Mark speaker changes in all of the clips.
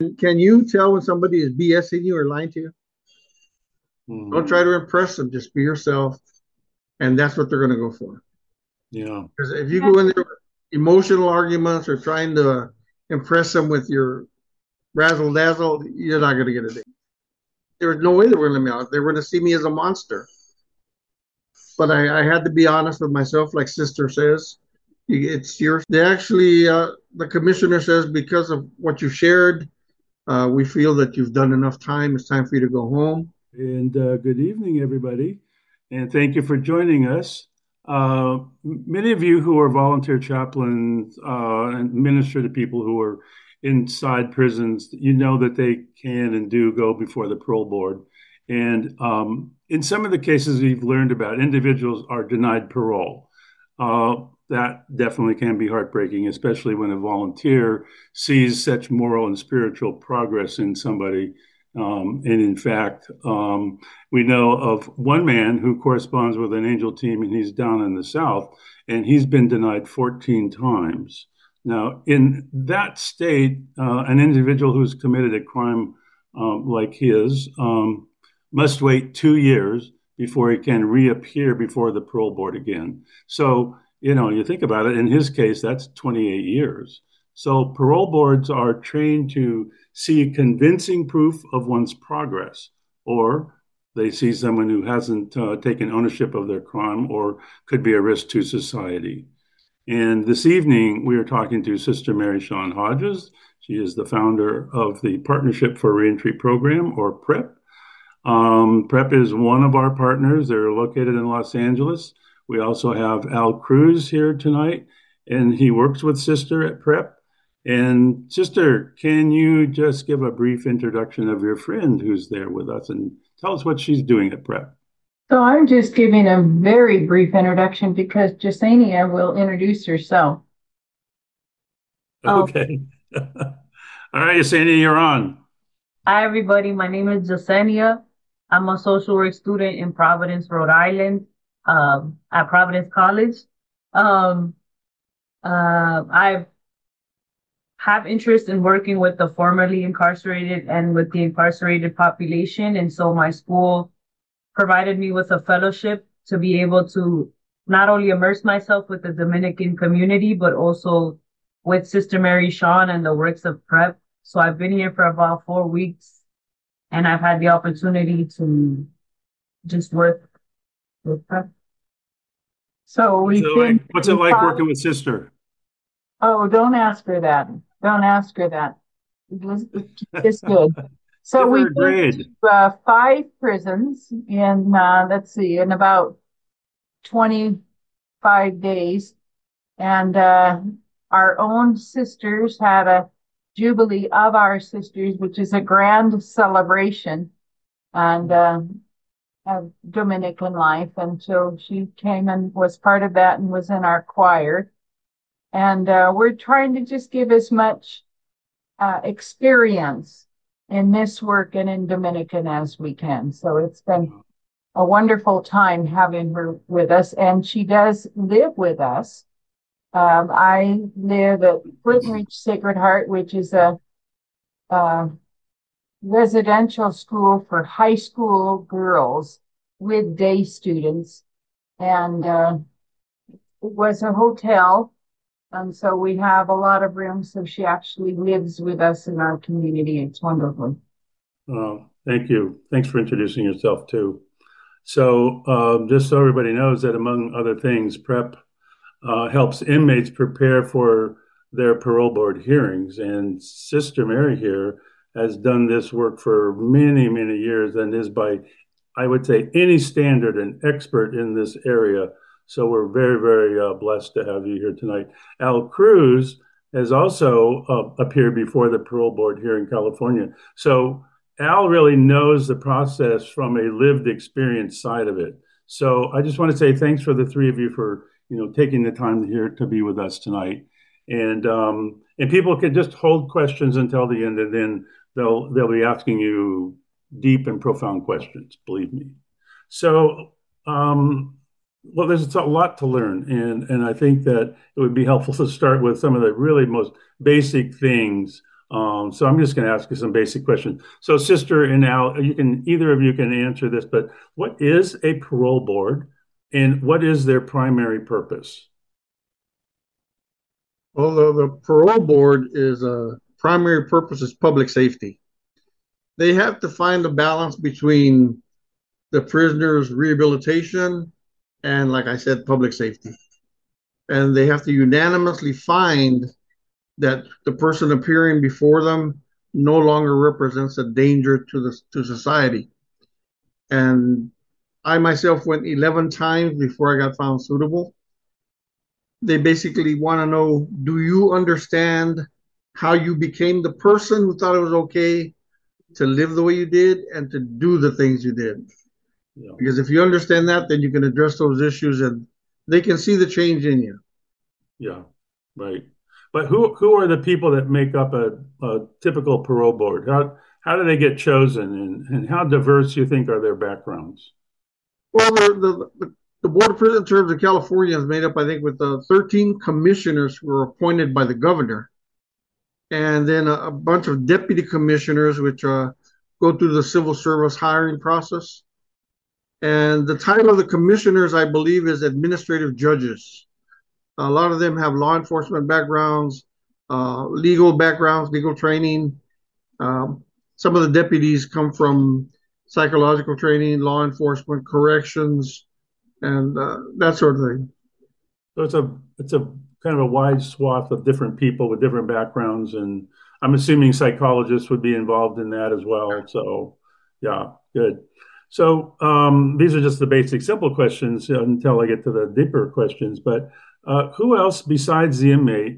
Speaker 1: Can you tell when somebody is BSing you or lying to you? Don't try to impress them. Just be yourself, and that's what they're going to go for.
Speaker 2: Yeah.
Speaker 1: Because if you go in there with emotional arguments or trying to impress them with your razzle dazzle, you're not going to get a date. There was no way they were going to let me out. They were going to see me as a monster. But I had to be honest with myself, like Sister says. It's yours. They actually, the commissioner says, because of what you shared, we feel that you've done enough time. It's time for you to go home.
Speaker 2: And good evening, everybody. And thank you for joining us. Many of you who are volunteer chaplains and minister to people who are inside prisons, you know that they can and do go before the parole board. And in some of the cases we've learned about, individuals are denied parole. That definitely can be heartbreaking, especially when a volunteer sees such moral and spiritual progress in somebody. And in fact, we know of one man who corresponds with an angel team, and he's down in the South, and he's been denied 14 times. Now, in that state, an individual who's committed a crime like his must wait 2 years before he can reappear before the parole board again. So, you think about it, in his case, that's 28 years. So, parole boards are trained to see convincing proof of one's progress, or they see someone who hasn't taken ownership of their crime or could be a risk to society. And this evening, we are talking to Sister Mary Shawn Hodges. She is the founder of the Partnership for Reentry Program, or PREP. PREP is one of our partners. They're located in Los Angeles. We also have Al Cruz here tonight, and he works with Sister at PREP. And Sister, can you just give a brief introduction of your friend who's there with us and tell us what she's doing at PREP?
Speaker 3: So I'm just giving a very brief introduction because Jasenia will introduce herself. Oh,
Speaker 2: Okay. All right, Yesenia, you're on.
Speaker 4: Hi, everybody. My name is Jasenia. I'm a social work student in Providence, Rhode Island, at Providence College. Um, I have interest in working with the formerly incarcerated and with the incarcerated population. And so my school provided me with a fellowship to be able to not only immerse myself with the Dominican community, but also with Sister Mary Shawn and the works of PrEP. So I've been here for about 4 weeks and I've had the opportunity to just work with PrEP.
Speaker 3: so
Speaker 2: What's it
Speaker 3: we've
Speaker 2: like?
Speaker 3: been
Speaker 2: What's it
Speaker 3: through
Speaker 2: like
Speaker 3: five.
Speaker 2: working with Sister?
Speaker 3: Oh, don't ask her that. Don't ask her that. It's good. So
Speaker 2: Give her
Speaker 3: we've
Speaker 2: a
Speaker 3: been
Speaker 2: grade.
Speaker 3: to five prisons in, let's see, in about 25 days. And our own sisters had a Jubilee of our sisters, which is a grand celebration and of Dominican life. And so she came and was part of that and was in our choir. And we're trying to just give as much experience in this work and in Dominican as we can. So it's been a wonderful time having her with us. And she does live with us. I live at Clinton Ridge Sacred Heart, which is a residential school for high school girls with day students. And it was a hotel. And so we have a lot of rooms. So she actually lives with us in our community. It's wonderful.
Speaker 2: Thank you. Thanks for introducing yourself too. So, just so everybody knows that among other things, PrEP helps inmates prepare for their parole board hearings. And Sister Mary here has done this work for many, many years and is by, I would say, any standard an expert in this area. So we're very, very blessed to have you here tonight. Al Cruz has also appeared before the parole board here in California. So Al really knows the process from a lived experience side of it. So I just want to say thanks for the three of you for taking the time here to be with us tonight. And people can just hold questions until the end, and then they'll be asking you deep and profound questions. Believe me. So, well, there's a lot to learn, and I think that it would be helpful to start with some of the really most basic things So I'm just going to ask you some basic questions. So, Sister and Al, either of you can answer this, but what is a parole board, and what is their primary purpose?
Speaker 1: Well, the parole board is a primary purpose is public safety. They have to find a balance between the prisoner's rehabilitation and, like I said, public safety. And they have to unanimously find that the person appearing before them no longer represents a danger to society. And I myself went 11 times before I got found suitable. They basically want to know, do you understand how you became the person who thought it was okay to live the way you did and to do the things you did? Yeah. Because if you understand that, then you can address those issues and they can see the change in you.
Speaker 2: Yeah, right. But who are the people that make up a typical parole board? How do they get chosen, and how diverse do you think are their backgrounds?
Speaker 1: Well, the Board of Prison Interns of California is made up, I think, with 13 commissioners who are appointed by the governor, and then a bunch of deputy commissioners, which go through the civil service hiring process. And the title of the commissioners, I believe, is administrative judges. A lot of them have law enforcement backgrounds, legal backgrounds, legal training. Some of the deputies come from psychological training, law enforcement, corrections, and that sort of thing.
Speaker 2: So it's a kind of a wide swath of different people with different backgrounds, and I'm assuming psychologists would be involved in that as well. So, yeah, good. So these are just the basic, simple questions until I get to the deeper questions. But who else besides the inmate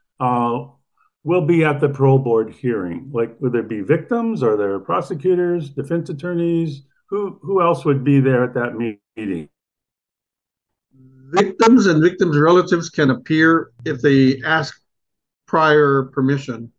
Speaker 2: will be at the parole board hearing? Like, would there be victims? Are there prosecutors, defense attorneys? Who else would be there at that meeting?
Speaker 1: Victims and victims' relatives can appear if they ask prior permission.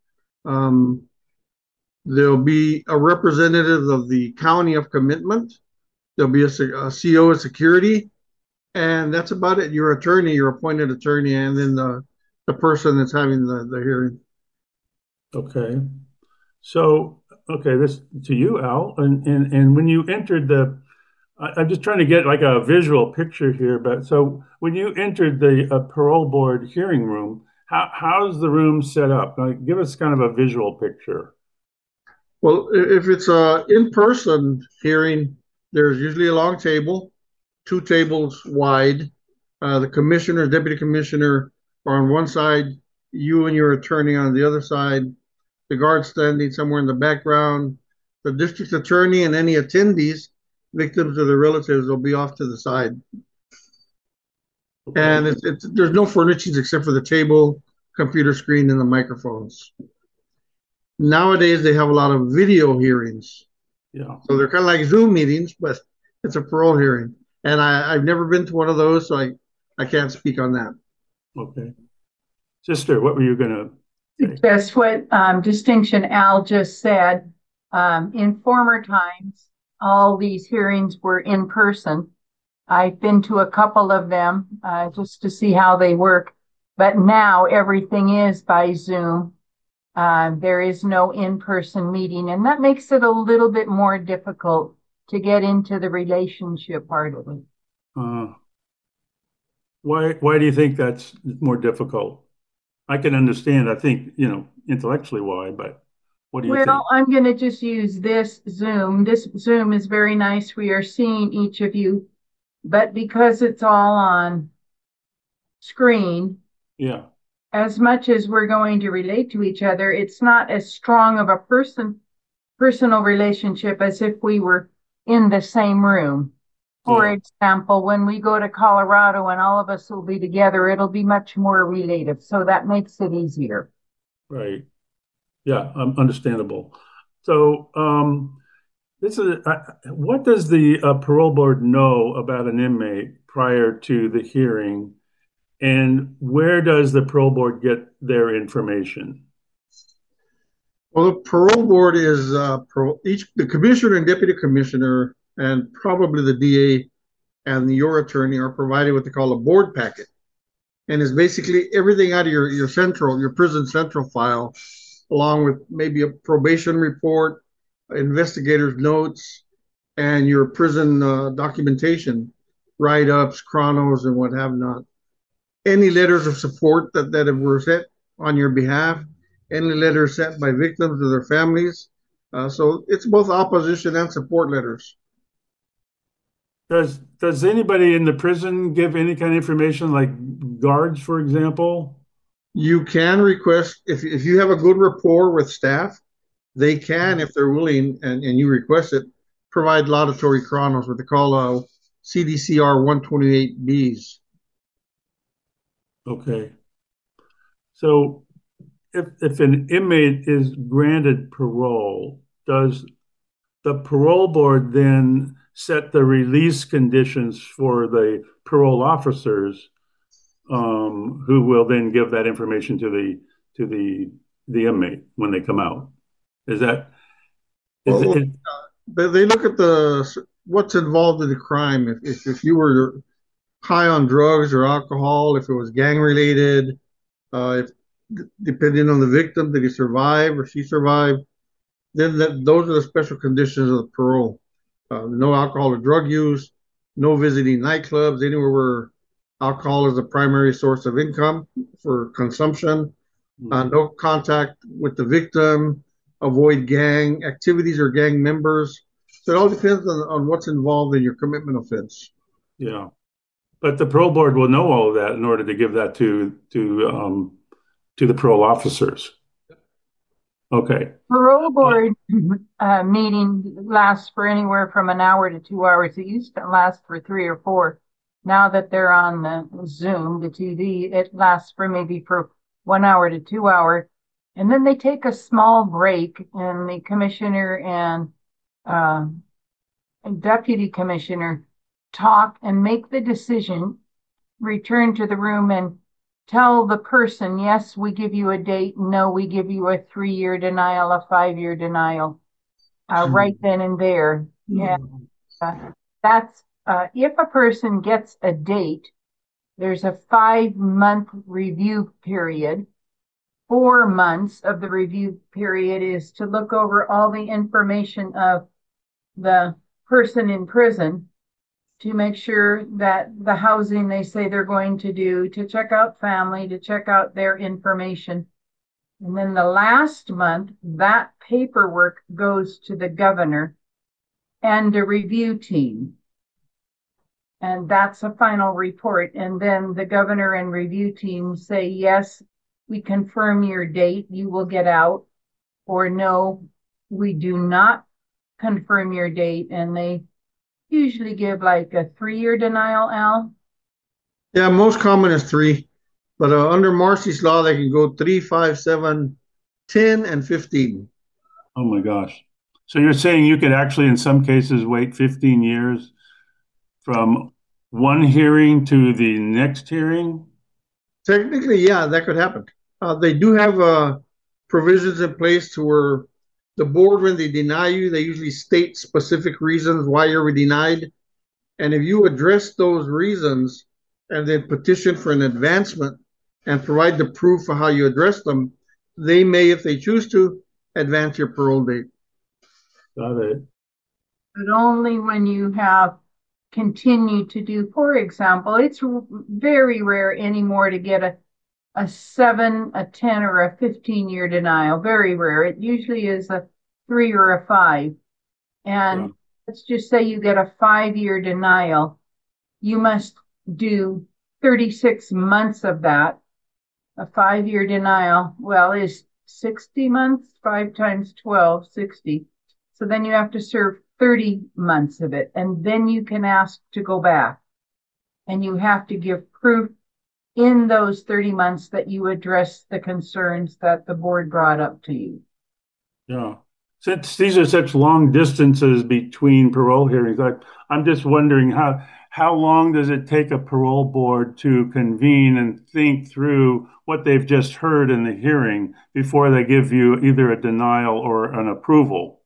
Speaker 1: There'll be a representative of the county of commitment. There'll be a CO of security, and that's about it. Your attorney, your appointed attorney, and then the person that's having the hearing.
Speaker 2: Okay. So, okay, this to you, Al. And when you entered I'm just trying to get like a visual picture here, but so when you entered the parole board hearing room, how's the room set up? Like, give us kind of a visual picture.
Speaker 1: Well, if it's a in-person hearing, there's usually a long table, 2 tables wide. The commissioner, deputy commissioner are on one side, you and your attorney on the other side, the guard standing somewhere in the background, the district attorney and any attendees, victims or their relatives, will be off to the side. Okay. And there's no furnishings except for the table, computer screen, and the microphones. Nowadays, they have a lot of video hearings. Yeah. So they're kind of like Zoom meetings, but it's a parole hearing. And I've never been to one of those, so I can't speak on that.
Speaker 2: Okay. Sister, what were you going to say?
Speaker 3: Just what distinction Al just said. In former times, all these hearings were in person. I've been to a couple of them just to see how they work. But now everything is by Zoom. There is no in-person meeting, and that makes it a little bit more difficult to get into the relationship part of it.
Speaker 2: Why do you think that's more difficult? I can understand, I think, intellectually why, but what do you think?
Speaker 3: Well, I'm going to just use this Zoom. This Zoom is very nice. We are seeing each of you, but because it's all on screen,
Speaker 2: yeah.
Speaker 3: As much as we're going to relate to each other, it's not as strong of a personal relationship as if we were in the same room. For example, when we go to Colorado and all of us will be together, it'll be much more relative. So that makes it easier.
Speaker 2: Right. Yeah, understandable. So what does the parole board know about an inmate prior to the hearing? And where does the parole board get their information?
Speaker 1: Well, the parole board is the commissioner and deputy commissioner and probably the DA and your attorney are provided what they call a board packet. And it's basically everything out of your prison central file along with maybe a probation report, investigator's notes, and your prison documentation, write-ups, chronos, and what have not. Any letters of support that were sent on your behalf, any letters sent by victims to their families. So it's both opposition and support letters.
Speaker 2: Does anybody in the prison give any kind of information, like guards, for example?
Speaker 1: You can request, if you have a good rapport with staff, they can, if they're willing and you request it, provide laudatory chronos, what they call CDCR 128Bs.
Speaker 2: Okay. So if an inmate is granted parole, does the parole board then set the release conditions for the parole officers, who will then give that information to the inmate when they come out? Is that is
Speaker 1: Well,
Speaker 2: it?
Speaker 1: they look at what's involved in the crime. If you were high on drugs or alcohol, if it was gang related, if depending on the victim, did he survive or she survive, then those are the special conditions of the parole. No alcohol or drug use, no visiting nightclubs, anywhere where alcohol is the primary source of income for consumption, no contact with the victim, avoid gang activities or gang members. So it all depends on what's involved in your commitment offense.
Speaker 2: Yeah, but the parole board will know all of that in order to give that to the parole officers. Okay.
Speaker 3: Parole board meeting lasts for anywhere from an hour to 2 hours. It used to last for 3 or 4. Now that they're on the Zoom, the TV, it lasts for maybe for 1 hour to 2 hours. And then they take a small break, and the commissioner and deputy commissioner talk and make the decision, return to the room and tell the person, yes, we give you a date. No, we give you a 3-year denial, a 5-year denial, right then and there. Yeah, that's if a person gets a date, there's a 5-month review period. 4 months of the review period is to look over all the information of the person in prison, to make sure that the housing they say they're going to do, to check out family, to check out their information. And then the last month, that paperwork goes to the governor and a review team. And that's a final report. And then the governor and review team say, yes, we confirm your date, you will get out, or no, we do not confirm your date. And they usually give like a 3-year denial, Al.
Speaker 1: Yeah, most common is 3, but under Marcy's law, they can go 3, 5, 7, 10, and 15.
Speaker 2: Oh my gosh! So you're saying you could actually, in some cases, wait 15 years from one hearing to the next hearing?
Speaker 1: Technically, yeah, that could happen. They do have provisions in place to where the board, when they deny you, they usually state specific reasons why you're denied. And if you address those reasons and then petition for an advancement and provide the proof of how you address them, they may, if they choose to, advance your parole date.
Speaker 2: Got it.
Speaker 3: But only when you have continued to do, for example, it's very rare anymore to get a 7, a 10, or a 15-year denial. Very rare. It usually is a 3 or a 5. And let's just say you get a 5-year denial. You must do 36 months of that. A 5-year denial, well, is 60 months, 5 times 12, 60. So then you have to serve 30 months of it. And then you can ask to go back. And you have to give proof in those 30 months that you address the concerns that the board brought up to you.
Speaker 2: Yeah. Since these are such long distances between parole hearings, I'm just wondering how long does it take a parole board to convene and think through what they've just heard in the hearing before they give you either a denial or an approval?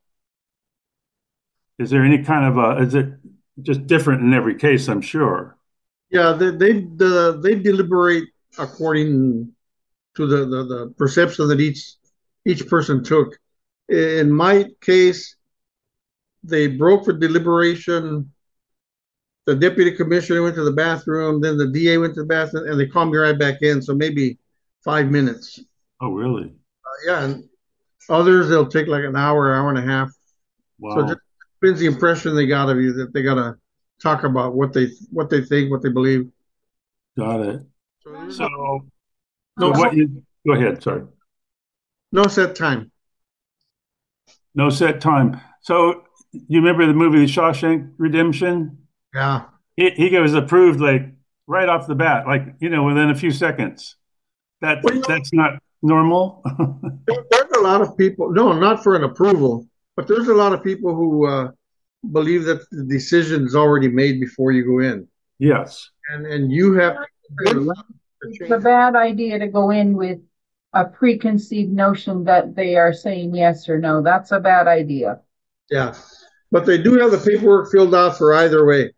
Speaker 2: Is there any kind of is it just different in every case, I'm sure?
Speaker 1: Yeah, they deliberate according to the perception that each each person took. In my case, they broke for deliberation. The deputy commissioner went to the bathroom, then the DA went to the bathroom, and they called me right back in. So maybe 5 minutes.
Speaker 2: Oh, really?
Speaker 1: Yeah, and others they'll take like an hour, hour and a half. So it
Speaker 2: Wow.
Speaker 1: just depends the impression they got of you that they gotta talk about what they think, what they believe.
Speaker 2: Got it.
Speaker 1: So there's
Speaker 2: So,
Speaker 1: no
Speaker 2: go ahead, sorry.
Speaker 1: no set time.
Speaker 2: No set time. So, you remember the movie The Shawshank Redemption?
Speaker 1: Yeah.
Speaker 2: He was approved like right off the bat, like, within a few seconds.
Speaker 1: Well,
Speaker 2: That's not normal.
Speaker 1: there's a lot of people. No, not for an approval, but there's a lot of people who believe that the decision is already made before you go in,
Speaker 2: Yes.
Speaker 1: and you have to
Speaker 3: It's a bad idea to go in with a preconceived notion that they are saying yes or no. That's a bad idea.
Speaker 1: Yeah, but they do have the paperwork filled out for either way.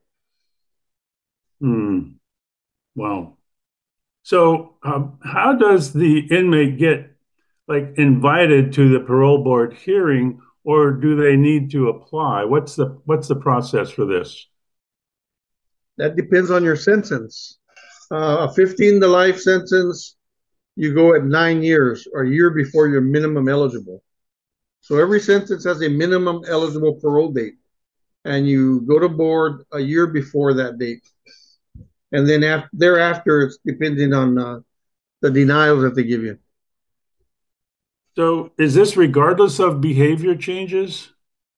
Speaker 2: Hmm. Wow. So, how does the inmate get like invited to the parole board hearing, or do they need to apply? What's the process for this?
Speaker 1: That depends on your sentence. A 15 to life sentence, you go at 9 years or a year before you're minimum eligible. So every sentence has a minimum eligible parole date, and you go to board a year before that date. And then thereafter, it's depending on the denials that they give you.
Speaker 2: So, is this regardless of behavior changes?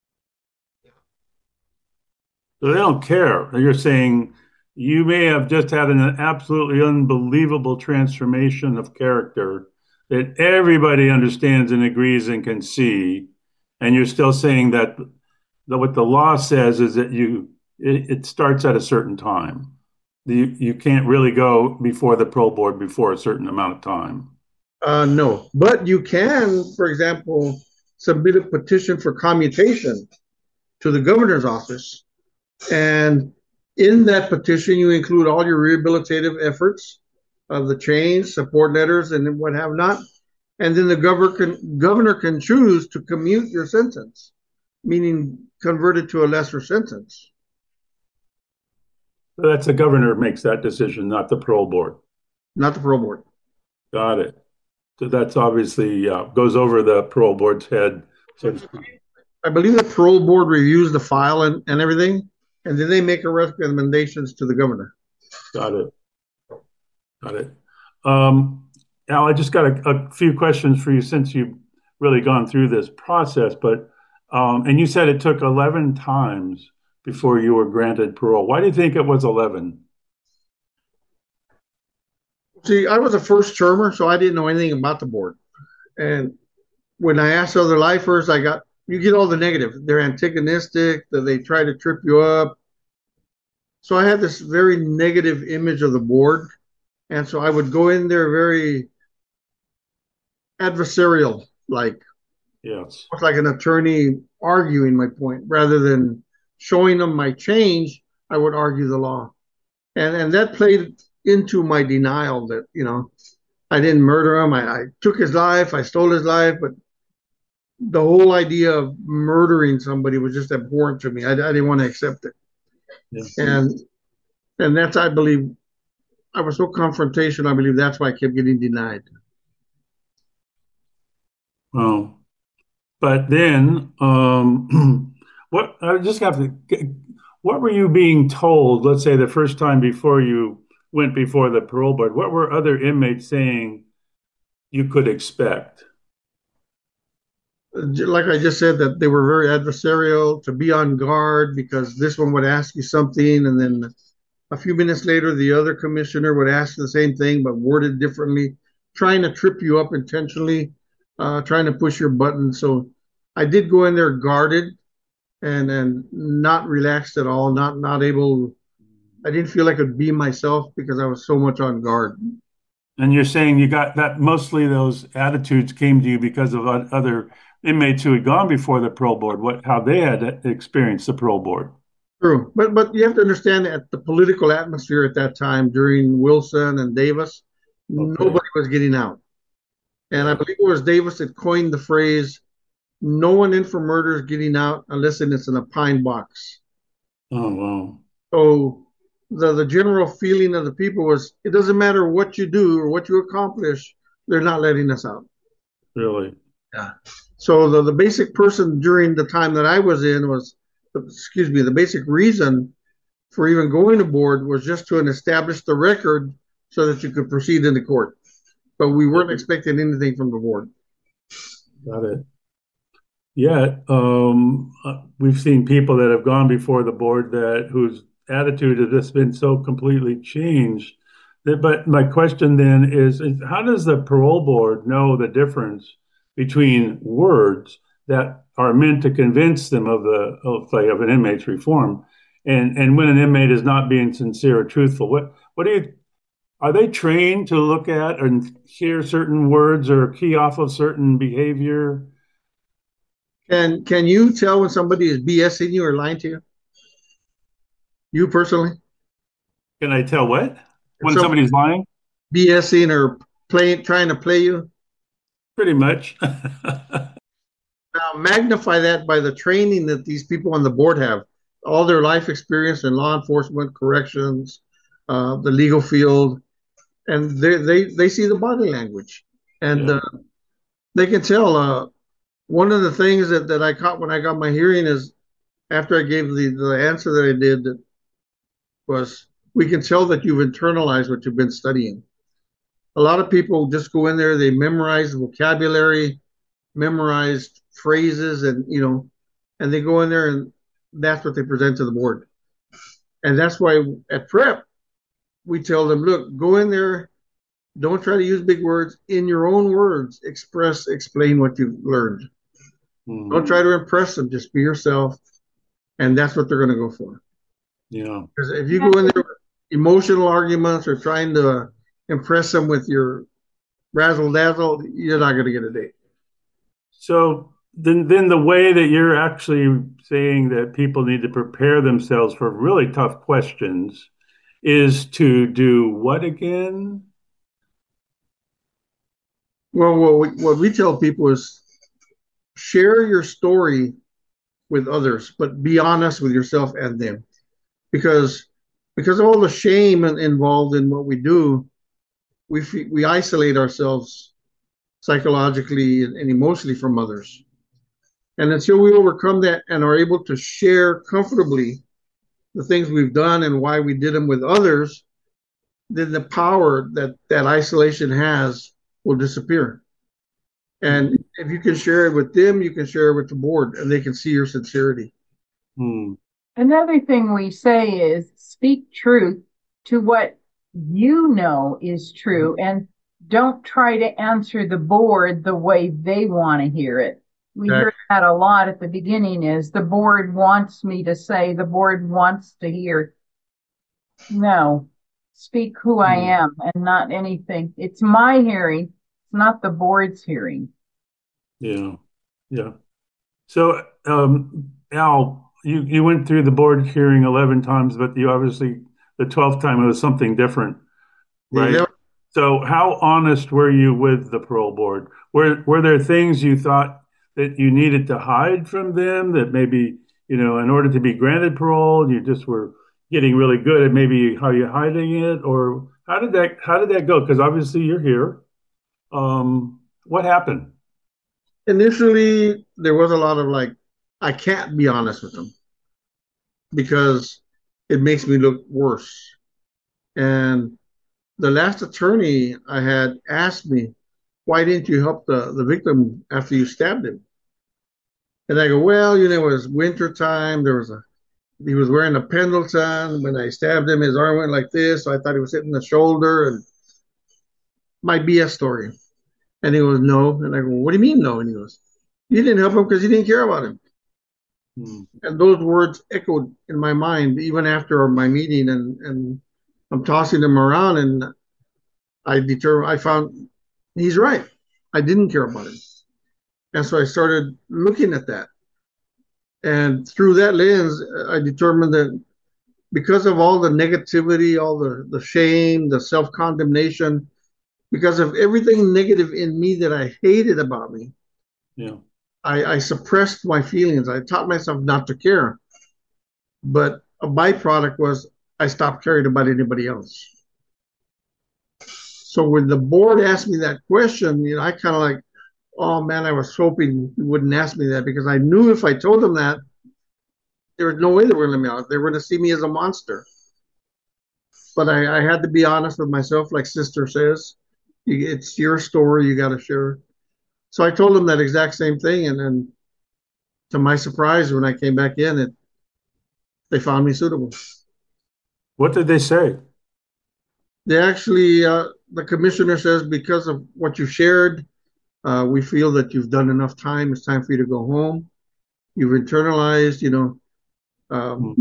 Speaker 2: So they don't care. You're saying you may have just had an absolutely unbelievable transformation of character that everybody understands and agrees and can see, and you're still saying that what the law says is that it starts at a certain time. You can't really go before the parole board before a certain amount of time.
Speaker 1: No, but you can, for example, submit a petition for commutation to the governor's office. And in that petition, you include all your rehabilitative efforts of the change, support letters, and what have not. And then the governor can choose to commute your sentence, meaning convert it to a lesser sentence.
Speaker 2: So that's the governor makes that decision, not the parole board.
Speaker 1: Not the parole board.
Speaker 2: Got it. So that's obviously goes over the parole board's head, so to speak.
Speaker 1: I believe the parole board reviews the file and everything, and then they make a recommendations to the governor.
Speaker 2: Got it. Got it. Al, I just got a few questions for you since you've really gone through this process, but and you said it took 11 times before you were granted parole. Why do you think it was 11?
Speaker 1: See, I was a first termer, so I didn't know anything about the board. And when I asked other lifers, you get all the negative. They're antagonistic, that they try to trip you up. So I had this very negative image of the board. And so I would go in there very adversarial, like
Speaker 2: Yes.
Speaker 1: like an attorney arguing my point rather than showing them my change. I would argue the law, and that played into my denial that I didn't murder him. I took his life. I stole his life, but the whole idea of murdering somebody was just abhorrent to me. I didn't want to accept it,
Speaker 2: Yes.
Speaker 1: and that's, I believe, I was so confrontational. I believe that's why I kept getting denied.
Speaker 2: Well, but then, what I just have to, what were you being told? Let's say the first time before you went before the parole board, what were other inmates saying you could expect?
Speaker 1: Like I just said, that they were very adversarial, to be on guard because this one would ask you something, and then a few minutes later, the other commissioner would ask the same thing but worded differently, trying to trip you up intentionally, trying to push your button. So I did go in there guarded and not relaxed at all, not able. I didn't feel I could be myself because I was so much on guard.
Speaker 2: And you're saying you got that mostly those attitudes came to you because of other inmates who had gone before the parole board, how they had experienced the parole board.
Speaker 1: True, but you have to understand that the political atmosphere at that time during Wilson and Davis,
Speaker 2: Okay.
Speaker 1: nobody was getting out. And I
Speaker 2: Yeah.
Speaker 1: believe it was Davis that coined the phrase, no one in for murder is getting out unless it's in a pine box.
Speaker 2: Oh, wow.
Speaker 1: So the general feeling of the people was, it doesn't matter what you do or what you accomplish, they're not letting us out.
Speaker 2: Really?
Speaker 1: Yeah. So the basic person during the time that I was in was, excuse me, the basic reason for even going to board was just to establish the record so that you could proceed into court. But we weren't expecting anything from the board.
Speaker 2: Got it. Yeah. We've seen people that have gone before the board that whose attitude has just been so completely changed. But my question then is how does the parole board know the difference between words that are meant to convince them of of an inmate's reform and when an inmate is not being sincere or truthful? What do you are they trained to look at and hear certain words or key off of certain behavior?
Speaker 1: And can you tell when somebody is BSing you or lying to you? You personally?
Speaker 2: Can I tell what?
Speaker 1: If
Speaker 2: When
Speaker 1: somebody's
Speaker 2: somebody's lying?
Speaker 1: BSing or trying to play you?
Speaker 2: Pretty much.
Speaker 1: Now magnify that by the training that these people on the board have, all their life experience in law enforcement, corrections, the legal field, and they see the body language, and
Speaker 2: Yeah.
Speaker 1: they can tell. One of the things that I caught when I got my hearing is after I gave the answer that I did that was, we can tell that you've internalized what you've been studying. A lot of people just go in there, they memorize vocabulary, memorized phrases, and and they go in there and that's what they present to the board. And that's why at prep we tell them, look, go in there, don't try to use big words. In your own words, explain what you've learned. Don't
Speaker 2: Mm,
Speaker 1: try to impress them. Just be yourself, and that's what they're going to go for.
Speaker 2: yeah.
Speaker 1: Because if you go in there with emotional arguments or trying to impress them with your razzle dazzle, you're not going to get a date.
Speaker 2: So then the way that you're actually saying that people need to prepare themselves for really tough questions is to do what again?
Speaker 1: Well, what we tell people is share your story with others, but be honest with yourself and them, because of all the shame involved in what we do, we isolate ourselves psychologically and emotionally from others. And until we overcome that and are able to share comfortably the things we've done and why we did them with others, then the power that isolation has will disappear. And if you can share it with them, you can share it with the board, and they can see your sincerity.
Speaker 2: Hmm.
Speaker 3: Another thing we say is speak truth to what you know is true and don't try to answer the board the way they want to hear it. We hear that a lot at the beginning is the board wants me to say, the board wants to hear. No, speak who I am and not anything. It's my hearing, it's not the board's hearing.
Speaker 2: Yeah. Yeah. So, Al, you went through the board hearing 11 times, but you obviously, the 12th time it was something different, right?
Speaker 1: Yeah.
Speaker 2: So, how honest were you with the parole board? Were there things you thought that you needed to hide from them that maybe, in order to be granted parole, you just were getting really good at maybe how you're hiding it, or how did that go? Because obviously you're here. What happened?
Speaker 1: Initially, there was a lot of like, I can't be honest with them because it makes me look worse. And the last attorney I had asked me, why didn't you help the victim after you stabbed him? And I go, well, it was winter time. He was wearing a Pendleton. When I stabbed him, his arm went like this. So I thought he was hitting the shoulder, and my BS story. And he goes, no. And I go, what do you mean, no? And he goes, you didn't help him because you didn't care about him.
Speaker 2: Hmm.
Speaker 1: And those words echoed in my mind even after my meeting. And I'm tossing them around, and I found he's right. I didn't care about him. And so I started looking at that. And through that lens, I determined that because of all the negativity, all the shame, the self condemnation, because of everything negative in me that I hated about me.
Speaker 2: Yeah.
Speaker 1: I suppressed my feelings. I taught myself not to care. But a byproduct was I stopped caring about anybody else. So when the board asked me that question, I kind of like, oh man, I was hoping you wouldn't ask me that, because I knew if I told them that, there was no way they were going to let me out. They were going to see me as a monster. But I had to be honest with myself, like Sister says. It's your story, you got to share. So I told them that exact same thing, and then to my surprise, when I came back in, they found me suitable.
Speaker 2: What did they say?
Speaker 1: They actually, the commissioner says, because of what you shared, we feel that you've done enough time. It's time for you to go home. You've internalized,
Speaker 2: Hmm.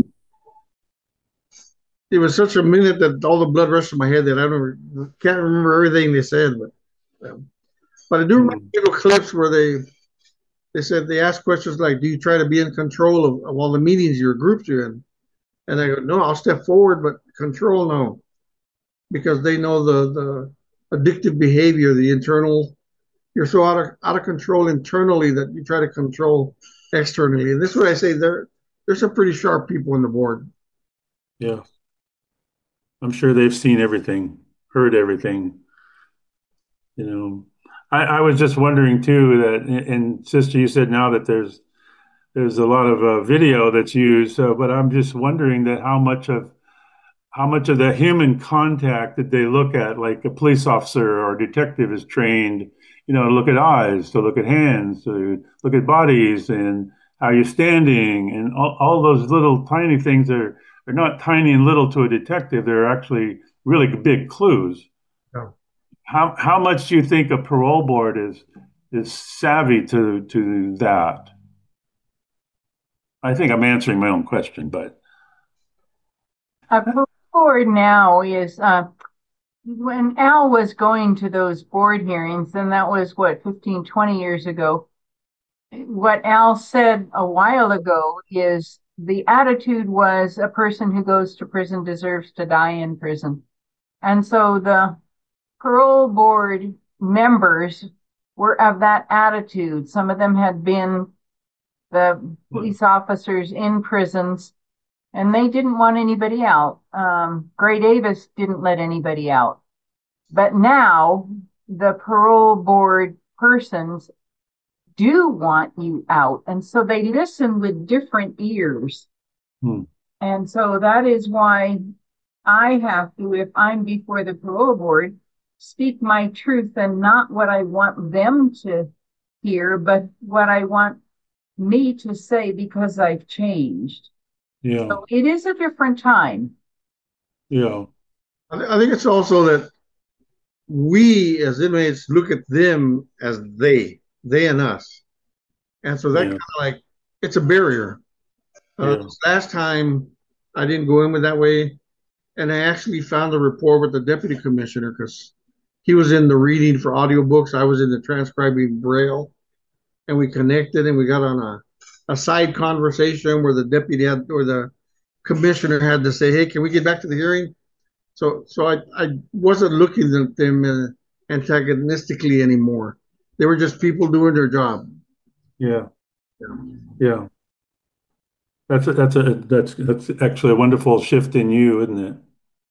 Speaker 1: it was such a minute that all the blood rushed to my head that can't remember everything they said, but I do remember
Speaker 2: Hmm.
Speaker 1: little clips where they said they asked questions like, "Do you try to be in control of all the meetings your groups you're in?" And I go, "No, I'll step forward, but control, no," because they know the addictive behavior, the internal. You're so out of control internally that you try to control externally. And this is what I say. There's some pretty sharp people on the board.
Speaker 2: Yeah. I'm sure they've seen everything, heard everything. You know, I was just wondering too that, and sister, you said now that there's a lot of video that's used, but I'm just wondering that how much of the human contact that they look at, like a police officer or detective is trained, to look at eyes, to look at hands, to look at bodies, and how you're standing, and all those little tiny things are not tiny and little to a detective. They're actually really big clues.
Speaker 1: Yeah.
Speaker 2: How much do you think a parole board is savvy to that? I think I'm answering my own question, but
Speaker 3: A board now is when Al was going to those board hearings, and that was what, 15, 20 years ago. What Al said a while ago is the attitude was a person who goes to prison deserves to die in prison. And so the parole board members were of that attitude. Some of them had been the police officers in prisons, and they didn't want anybody out. Gray Davis didn't let anybody out. But now the parole board persons do want you out. And so they listen with different ears.
Speaker 2: hmm,
Speaker 3: And so that is why I have to, if I'm before the parole board, speak my truth and not what I want them to hear, but what I want me to say because I've changed.
Speaker 2: yeah,
Speaker 3: So it is a different time.
Speaker 2: yeah,
Speaker 1: I think it's also that we as inmates look at them as they and us. And so that kind
Speaker 2: yeah,
Speaker 1: of like, it's a barrier.
Speaker 2: yeah.
Speaker 1: This last time I didn't go in with that way. And I actually found a rapport with the deputy commissioner because he was in the reading for audiobooks. I was in the transcribing braille, and we connected and we got on a side conversation where the deputy had, or the commissioner had to say, "Hey, can we get back to the hearing?" So I wasn't looking at them antagonistically anymore. They were just people doing their job.
Speaker 2: Yeah. Yeah. That's actually a wonderful shift in you, isn't it?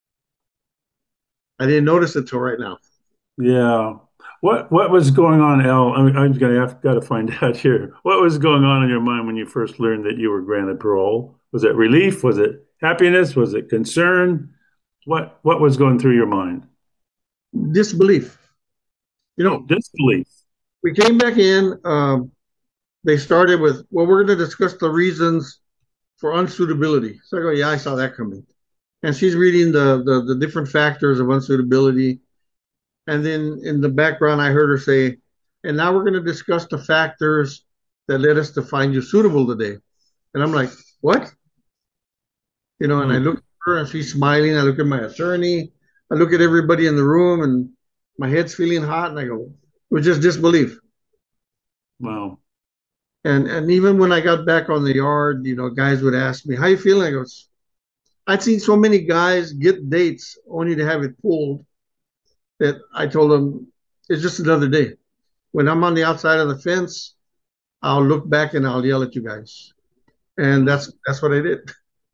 Speaker 1: I didn't notice it till right now.
Speaker 2: Yeah. What was going on, Al? I've got to find out here. What was going on in your mind when you first learned that you were granted parole? Was it relief? Was it happiness? Was it concern? What was going through your mind?
Speaker 1: Disbelief. You
Speaker 2: Oh,
Speaker 1: know,
Speaker 2: disbelief.
Speaker 1: we came back in. They started with, well, we're going to discuss the reasons for unsuitability. So I go, yeah, I saw that coming. And she's reading the different factors of unsuitability. And then in the background, I heard her say, and now we're going to discuss the factors that led us to find you suitable today. And I'm like, what? And I
Speaker 2: Hmm.
Speaker 1: look at her and she's smiling. I look at my attorney. I look at everybody in the room and my head's feeling hot. And I go, it was just disbelief.
Speaker 2: Wow.
Speaker 1: And even when I got back on the yard, guys would ask me, how you feeling? I go, I'd seen so many guys get dates only to have it pulled. that I told them it's just another day. When I'm on the outside of the fence, I'll look back and I'll yell at you guys. And that's what I did.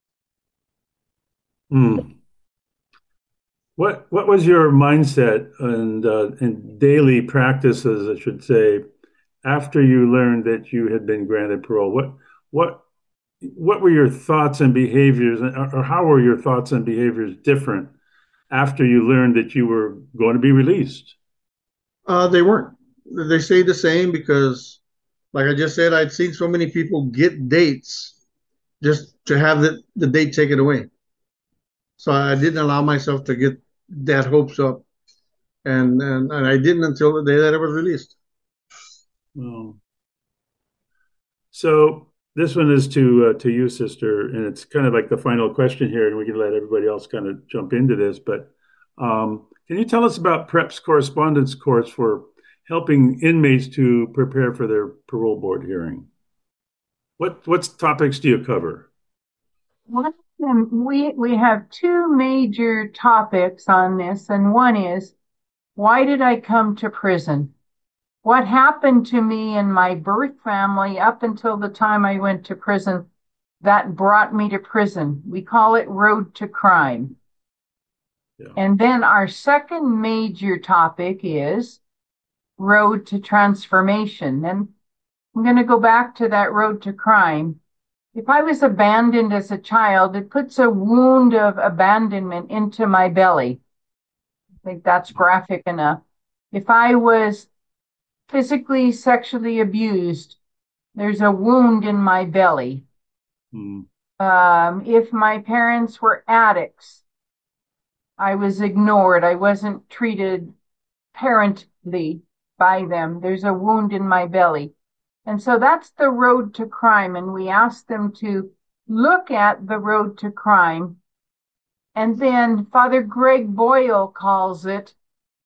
Speaker 2: Hmm. What was your mindset and daily practices, I should say, after you learned that you had been granted parole? What what were your thoughts and behaviors, or how were your thoughts and behaviors different after you learned that you were going to be released?
Speaker 1: They weren't. They stayed the same because, like I just said, I'd seen so many people get dates just to have the date taken away. So I didn't allow myself to get that hopes up, and I didn't until the day that I was released.
Speaker 2: Well, so this one is to you, sister, and it's kind of like the final question here, and we can let everybody else kind of jump into this. But can you tell us about PrEP's correspondence course for helping inmates to prepare for their parole board hearing? What topics do you cover?
Speaker 3: One of them, we have two major topics on this, and one is, why did I come to prison? What happened to me and my birth family up until the time I went to prison that brought me to prison? We call it Road to Crime.
Speaker 2: Yeah.
Speaker 3: And then our second major topic is Road to Transformation. And I'm going to go back to that Road to Crime. If I was abandoned as a child, it puts a wound of abandonment into my belly. I think that's graphic enough. If I was physically, sexually abused, there's a wound in my belly.
Speaker 2: Mm.
Speaker 3: If my parents were addicts, I was ignored. I wasn't treated parently by them. There's a wound in my belly. And so that's the road to crime. And we asked them to look at the road to crime. And then Father Greg Boyle calls it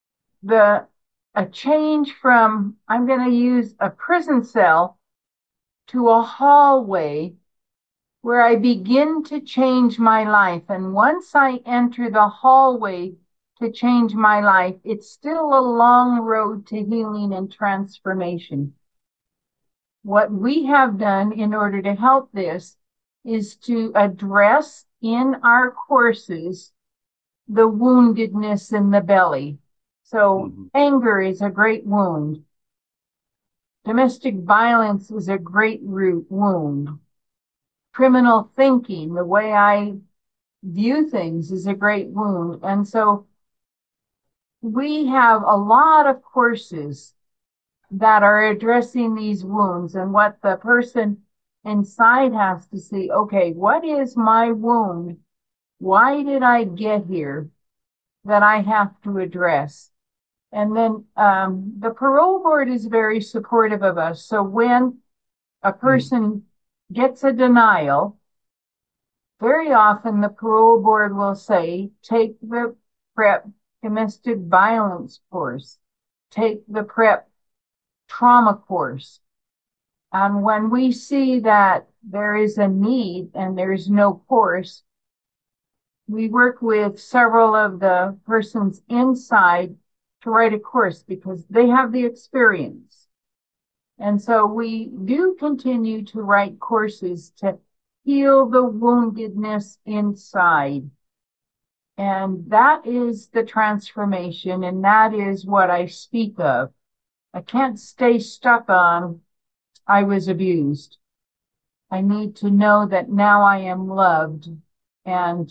Speaker 3: a change from, I'm going to use a prison cell to a hallway where I begin to change my life. And once I enter the hallway to change my life, it's still a long road to healing and transformation. What we have done in order to help this is to address in our courses the woundedness in the belly. So anger is a great wound. Domestic violence is a great wound. Criminal thinking, the way I view things, is a great wound. And so we have a lot of courses that are addressing these wounds, and what the person inside has to see, okay, what is my wound? Why did I get here that I have to address? And then the parole board is very supportive of us. So when a person gets a denial, very often the parole board will say, take the PrEP domestic violence course, take the PrEP trauma course. And when we see that there is a need and there's no course, we work with several of the persons inside to write a course because they have the experience. And so we do continue to write courses to heal the woundedness inside. And that is the transformation, and that is what I speak of. I can't stay stuck on, I was abused. I need to know that now I am loved and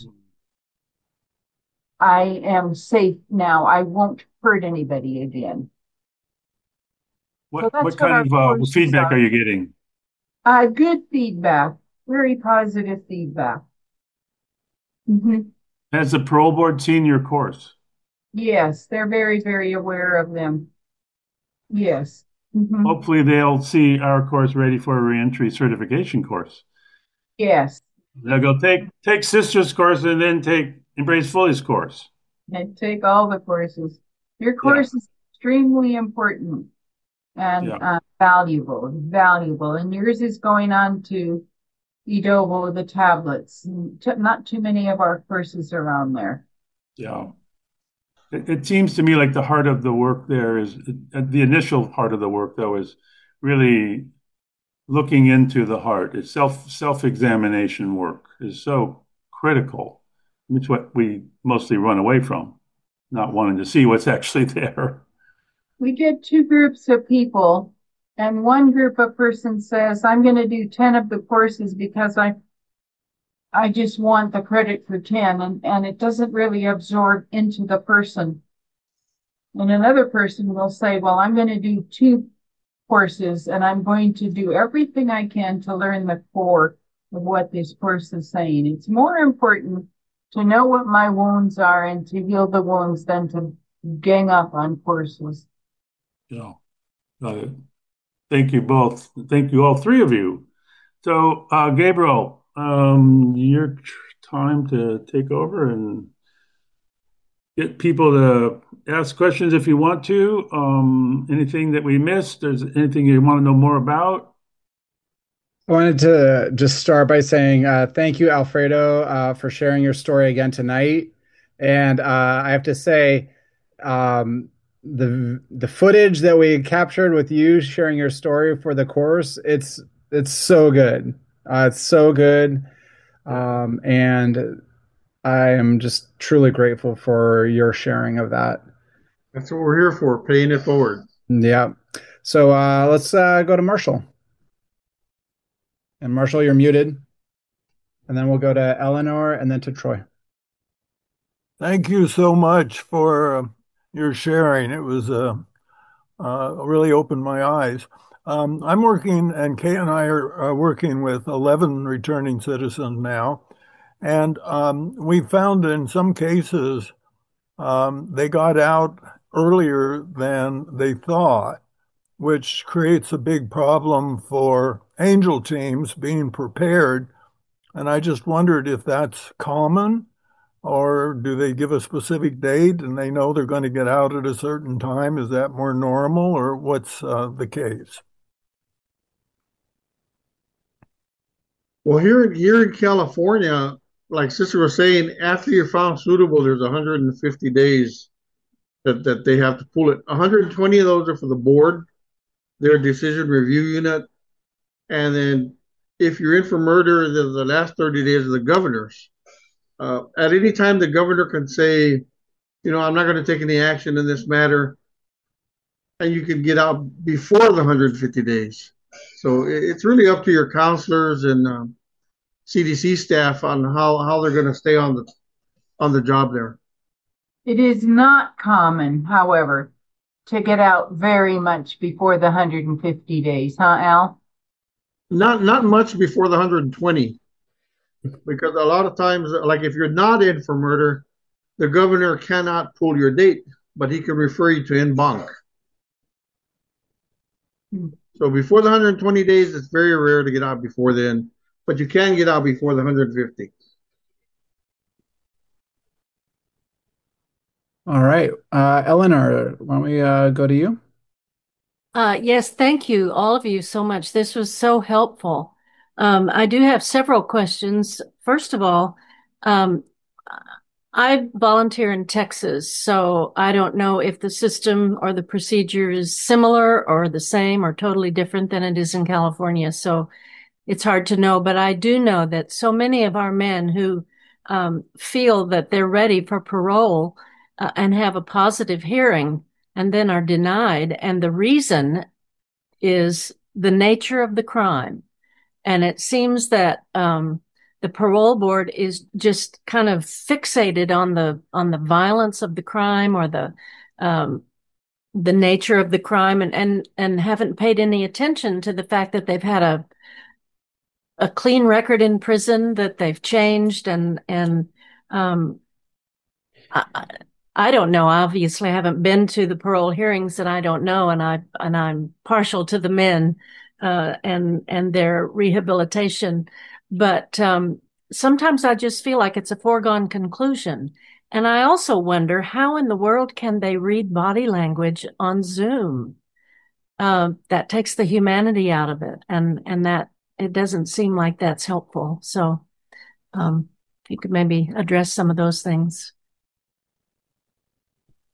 Speaker 3: I am safe now. I won't hurt anybody again.
Speaker 2: What kind of feedback are you getting?
Speaker 3: Good feedback, very positive feedback. Mm-hmm.
Speaker 2: Has the parole board seen your course?
Speaker 3: Yes, they're very, very aware of them. Yes. Mm-hmm.
Speaker 2: Hopefully they'll see our course, Ready for a Reentry certification course.
Speaker 3: Yes.
Speaker 2: They'll go take Sister's course and then take Embrace Fully's course.
Speaker 3: And take all the courses. Your course is extremely important and valuable. And yours is going on to Edobo, the tablets. Not too many of our courses are on there.
Speaker 2: Yeah. It seems to me like the heart of the work there is the initial part of the work, though, is really looking into the heart. It's self-examination work is so critical. It's what we mostly run away from, not wanting to see what's actually there.
Speaker 3: We get two groups of people, and one group of person says, I'm going to do 10 of the courses because I just want the credit for 10, and it doesn't really absorb into the person. And another person will say, well, I'm going to do 2 courses and I'm going to do everything I can to learn the core of what this course is saying. It's more important to know what my wounds are and to heal the wounds than to gang up on courses.
Speaker 2: Yeah. Thank you both. Thank you, all three of you. So, Gabriel, your time to take over and get people to ask questions if you want to. Anything that we missed? There's anything you want to know more about?
Speaker 5: I wanted to just start by saying thank you, Alfredo, for sharing your story again tonight. And I have to say, the footage that we captured with you sharing your story for the course, it's so good. It's so good, and I am just truly grateful for your sharing of that.
Speaker 1: That's what we're here for, paying it forward.
Speaker 5: Yeah. So let's go to Marshall. And Marshall, you're muted. And then we'll go to Eleanor and then to Troy.
Speaker 6: Thank you so much for your sharing. It was really opened my eyes. I'm working, and Kay and I are working with 11 returning citizens now. And we found in some cases they got out earlier than they thought, which creates a big problem for angel teams being prepared. And I just wondered if that's common, or do they give a specific date and they know they're going to get out at a certain time? Is that more normal, or what's the case?
Speaker 1: Well, here in California, like Sister was saying, after you're found suitable, there's 150 days that they have to pull it. 120 of those are for the board, their decision review unit. And then if you're in for murder, the last 30 days of the governor's. At any time, the governor can say, I'm not going to take any action in this matter. And you can get out before the 150 days. So it's really up to your counselors and CDC staff on how they're going to stay on the job there.
Speaker 3: It is not common, however, to get out very much before the 150 days, huh, Al?
Speaker 1: Not much before the 120, because a lot of times, like if you're not in for murder, the governor cannot pull your date, but he can refer you to en banc. So before the 120 days, it's very rare to get out before then, but you can get out before the 150.
Speaker 5: All right. Eleanor, why don't we go to you?
Speaker 7: Yes, thank you, all of you, so much. This was so helpful. I do have several questions. First of all, I volunteer in Texas, so I don't know if the system or the procedure is similar or the same or totally different than it is in California. So it's hard to know, but I do know that so many of our men who feel that they're ready for parole and have a positive hearing and then are denied. And the reason is the nature of the crime. And it seems that the parole board is just kind of fixated on the violence of the crime or the nature of the crime and haven't paid any attention to the fact that they've had a clean record in prison, that they've changed and I don't know. Obviously, I haven't been to the parole hearings, and I don't know. And I'm partial to the men and their rehabilitation, but sometimes I just feel like it's a foregone conclusion. And I also wonder how in the world can they read body language on Zoom? That takes the humanity out of it, and that it doesn't seem like that's helpful. So, if you could maybe address some of those things.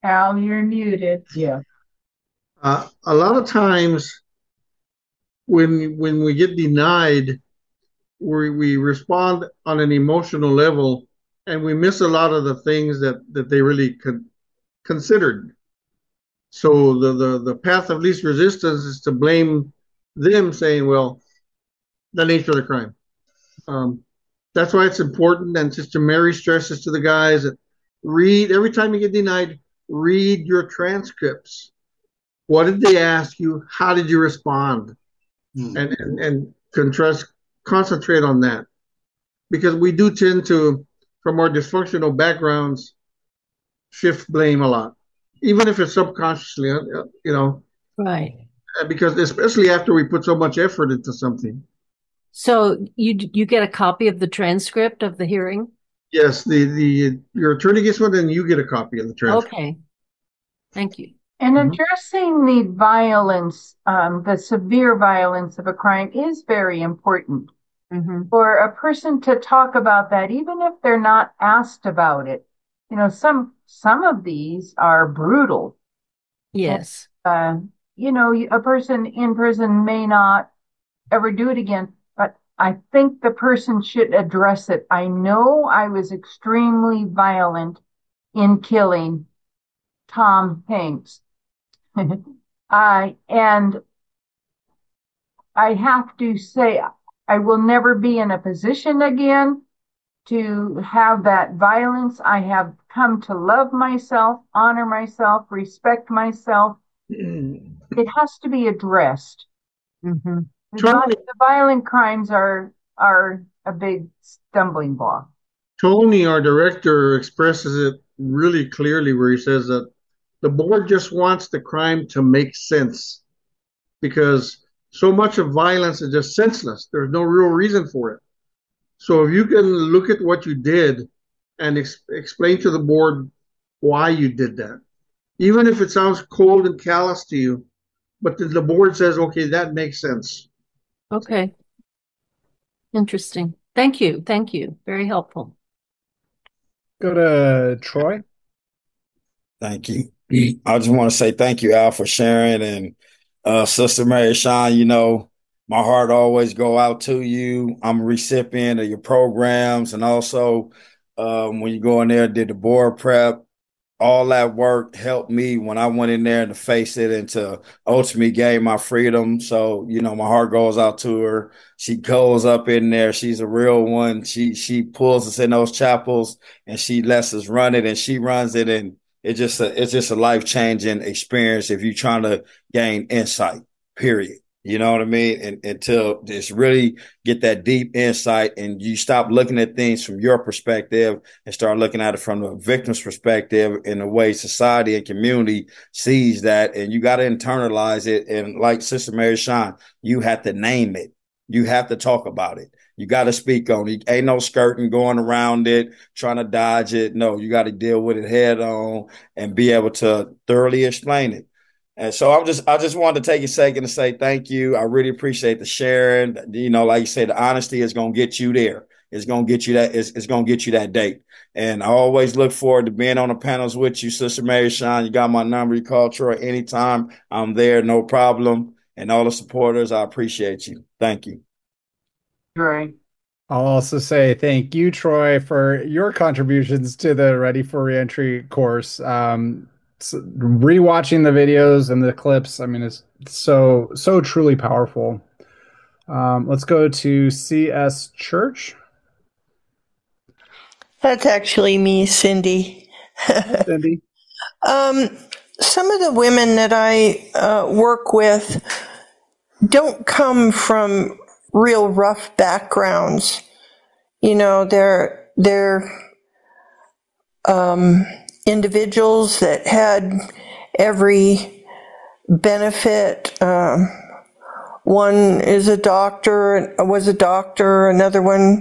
Speaker 3: Al, you're muted. Yeah.
Speaker 1: A lot of times when we get denied, we respond on an emotional level, and we miss a lot of the things that they really considered. So the path of least resistance is to blame them, saying, well, the nature of the crime. That's why it's important. And Sister Mary stresses to the guys that read, every time you get denied, read your transcripts. What did they ask you? How did you respond? And concentrate on that. Because we do tend to, from our dysfunctional backgrounds, shift blame a lot, even if it's subconsciously,
Speaker 7: Right.
Speaker 1: because especially after we put so much effort into something.
Speaker 7: So you get a copy of the transcript of the hearing?
Speaker 1: Yes, your attorney gets one, and you get a copy of the transcript.
Speaker 7: Okay. Thank you.
Speaker 3: And addressing the violence, the severe violence of a crime is very important. For a person to talk about that, even if they're not asked about it. Some of these are brutal.
Speaker 7: Yes.
Speaker 3: A person in prison may not ever do it again, but I think the person should address it. I know I was extremely violent in killing Tom Hanks. And I have to say, I will never be in a position again to have that violence. I have come to love myself, honor myself, respect myself. It has to be addressed. The violent crimes are a big stumbling block.
Speaker 1: Tony, our director, expresses it really clearly where he says that the board just wants the crime to make sense, because so much of violence is just senseless. There's no real reason for it. So if you can look at what you did and explain to the board why you did that, even if it sounds cold and callous to you, but the board says, okay, that makes sense.
Speaker 7: Okay. Interesting. Thank you. Thank you. Very helpful.
Speaker 5: Go to Troy.
Speaker 8: Thank you. I just want to say thank you, Al, for sharing. And Sister Mary Sean, my heart always go out to you. I'm a recipient of your programs. And also when you go in there, did the board prep, all that work helped me when I went in there to face it and to ultimately gain my freedom. So, my heart goes out to her. She goes up in there. She's a real one. She pulls us in those chapels and she lets us run it, and she runs it. And it's just a life-changing experience if you're trying to gain insight, period. You know what I mean? And until just really get that deep insight and you stop looking at things from your perspective and start looking at it from the victim's perspective in the way society and community sees that. And you got to internalize it. And like Sister Mary Sean, you have to name it. You have to talk about it. You got to speak on it. Ain't no skirting going around it, trying to dodge it. No, you got to deal with it head on and be able to thoroughly explain it. And so I just wanted to take a second to say thank you. I really appreciate the sharing. Like you said, the honesty is going to get you there. It's going to get you that. It's going to get you that date. And I always look forward to being on the panels with you, Sister Mary Sean. You got my number. You call Troy anytime. I'm there. No problem. And all the supporters, I appreciate you. Thank you.
Speaker 3: Right.
Speaker 5: I'll also say thank you, Troy, for your contributions to the Ready for Reentry course. Rewatching the videos and the clips, it's so truly powerful. Let's go to C.S. Church.
Speaker 9: That's actually me, Cindy.
Speaker 5: Cindy.
Speaker 9: Some of the women that I work with don't come from real rough backgrounds. They're individuals that had every benefit. One was a doctor, another one,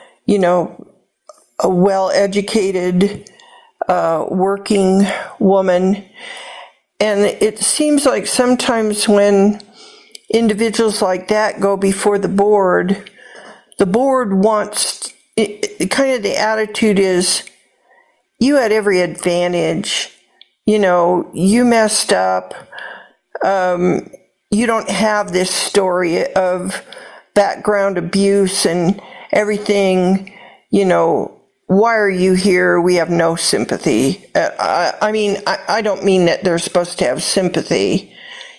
Speaker 9: a well-educated working woman. And it seems like sometimes when individuals like that go before the board wants, kind of the attitude is, you had every advantage you messed up. You don't have this story of background abuse and everything, why are you here? We have no sympathy. I mean, I don't mean that they're supposed to have sympathy.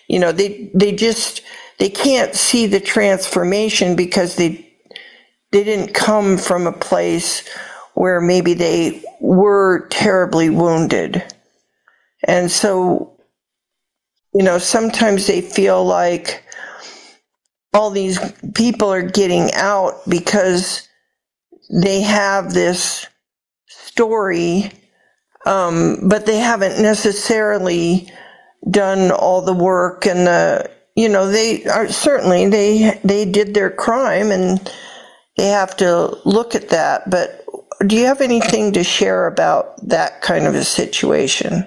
Speaker 9: They can't see the transformation because they didn't come from a place where maybe they were terribly wounded. And so, sometimes they feel like all these people are getting out because they have this story, but they haven't necessarily done all the work and they are certainly they did their crime and they have to look at that. But do you have anything to share about that kind of a situation?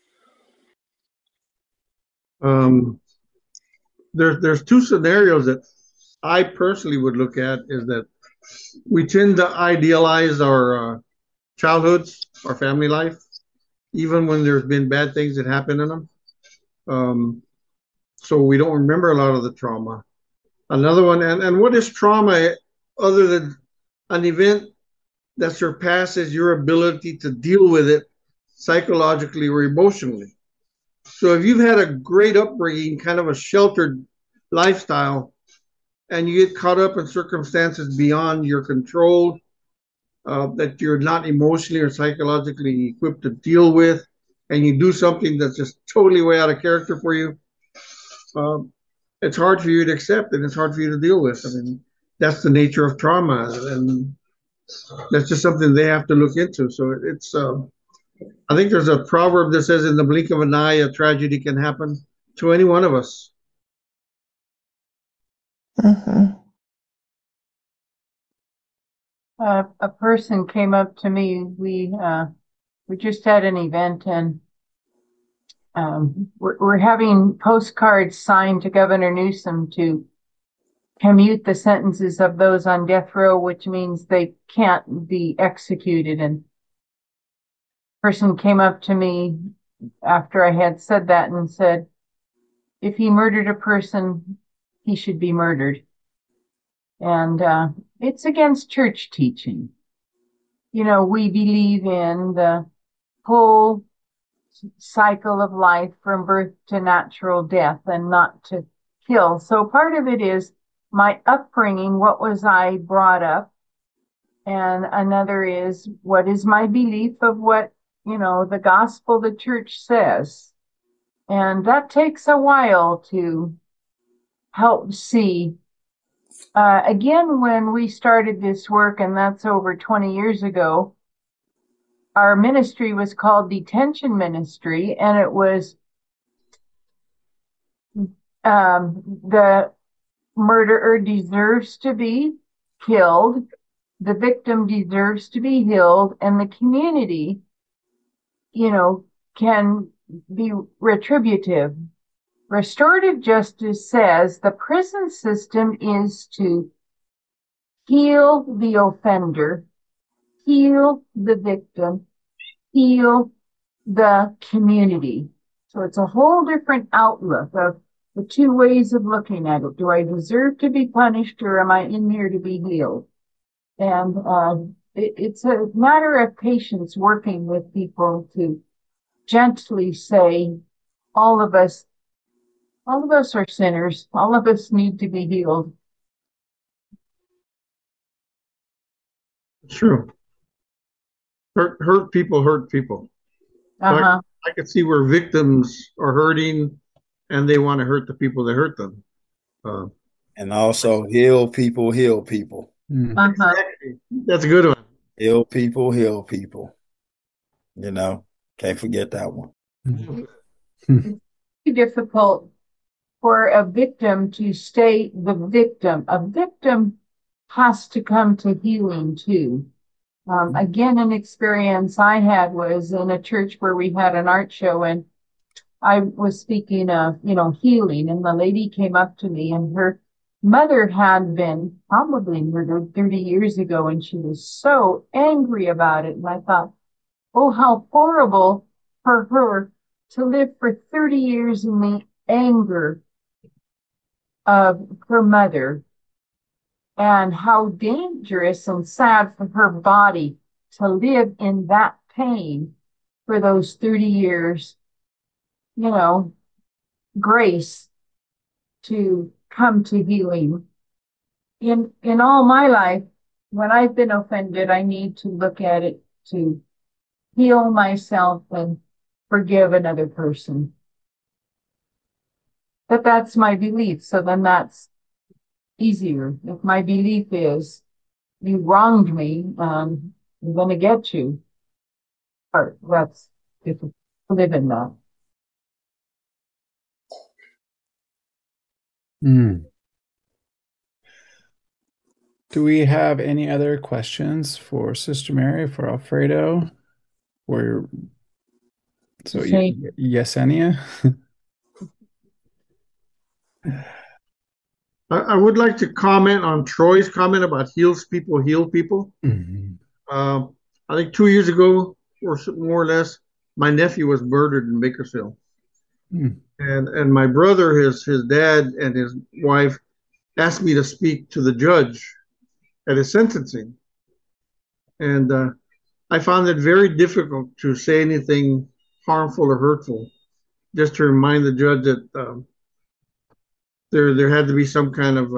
Speaker 1: There's two scenarios that I personally would look at, is that we tend to idealize our childhoods, our family life, even when there's been bad things that happen in them. So we don't remember a lot of the trauma. Another one, and what is trauma other than an event that surpasses your ability to deal with it psychologically or emotionally? So if you've had a great upbringing, kind of a sheltered lifestyle, and you get caught up in circumstances beyond your control, that you're not emotionally or psychologically equipped to deal with, and you do something that's just totally way out of character for you, it's hard for you to accept and it's hard for you to deal with. I mean, that's the nature of trauma, and that's just something they have to look into. So it's, I think there's a proverb that says, in the blink of an eye, a tragedy can happen to any one of us.
Speaker 9: Mm-hmm.
Speaker 3: A person came up to me. We just had an event, and we're having postcards signed to Governor Newsom to commute the sentences of those on death row, which means they can't be executed. And a person came up to me after I had said that and said, if he murdered a person, he should be murdered. And it's against church teaching. We believe in the whole cycle of life from birth to natural death and not to kill. So part of it is my upbringing, what was I brought up? And another is, what is my belief of what, the gospel, the church says? And that takes a while to help see. Again, when we started this work, and that's over 20 years ago, our ministry was called Detention Ministry, and it was the murderer deserves to be killed, the victim deserves to be healed, and the community, can be retributive. Restorative justice says the prison system is to heal the offender, heal the victim, heal the community. So it's a whole different outlook of the two ways of looking at it. Do I deserve to be punished, or am I in here to be healed? And it's a matter of patience, working with people to gently say, all of us are sinners. All of us need to be healed.
Speaker 1: It's true. Hurt people hurt people.
Speaker 3: Uh-huh.
Speaker 1: I could see where victims are hurting and they want to hurt the people that hurt them.
Speaker 8: And also heal people, heal people.
Speaker 3: Uh-huh.
Speaker 1: Exactly. That's a good one.
Speaker 8: Heal people, heal people. Can't forget that one.
Speaker 3: It's difficult for a victim to stay the victim. A victim has to come to healing too. Again, an experience I had was in a church where we had an art show, and I was speaking of, healing, and the lady came up to me, and her mother had been probably murdered 30 years ago, and she was so angry about it. And I thought, oh, how horrible for her to live for 30 years in the anger of her mother, and how dangerous and sad for her body to live in that pain for those 30 years, grace to come to healing. In all my life, when I've been offended, I need to look at it to heal myself and forgive another person. But that's my belief. So then that's easier. If my belief is you wronged me, I'm going to get you. Or that's difficult to live in that.
Speaker 5: Do we have any other questions for Sister Mary, for Alfredo, or Yesenia?
Speaker 1: I would like to comment on Troy's comment about heals people, heal people.
Speaker 5: Mm-hmm.
Speaker 1: I think 2 years ago, or more or less, my nephew was murdered in Bakersfield. And my brother, his dad, and his wife asked me to speak to the judge at his sentencing. And I found it very difficult to say anything harmful or hurtful, just to remind the judge that there had to be some kind of